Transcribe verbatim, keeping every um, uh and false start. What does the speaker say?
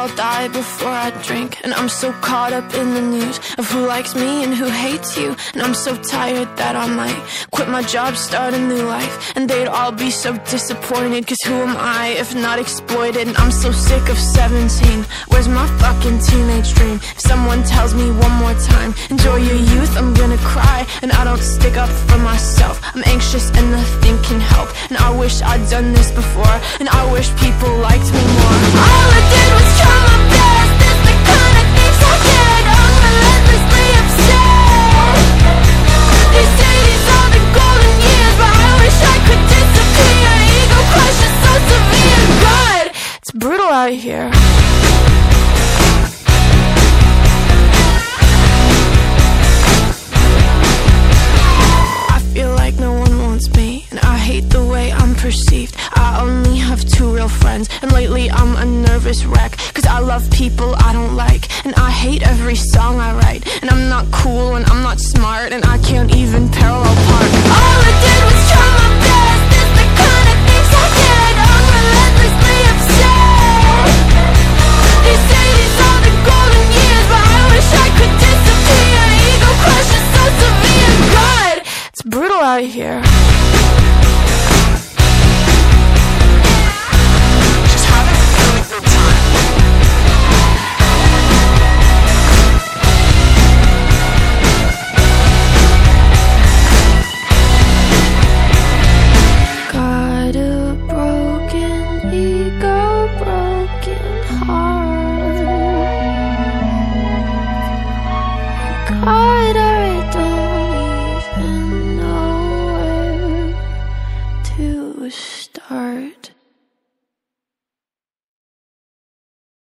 I'll die before I drink. And I'm so caught up in the news of who likes me and who hates you. And I'm so tired that I might quit my job, start a new life. And they'd all be so disappointed, cause who am I if not exploited? And I'm so sick of seventeen. Where's my fucking teenage dream? If someone tells me one more time, enjoy your youth, I'm gonna cry. And I don't stick up for myself, I'm anxious and nothing can help. And I wish I'd done this before, and I wish people liked me more. All I did was try my best, that's the kind of things I get. I'm relentlessly upset. They say these are the golden years, but I wish I could disappear. Ego crush is so severe. God, it's brutal out here. I feel like no one wants me, and I hate the way I'm perceived. I only have two real friends, and lately I'm a nervous wreck. Cause I love people I don't like, and I hate every song I write. And I'm not cool, and I'm not smart, and I can't even parallel park. All I did was try my best, that's the kind of things I get. I'm relentlessly upset. They say these are the golden years, but I wish I could disappear. Ego crush is so severe. God, it's brutal out here. Got a broken ego, broken heart.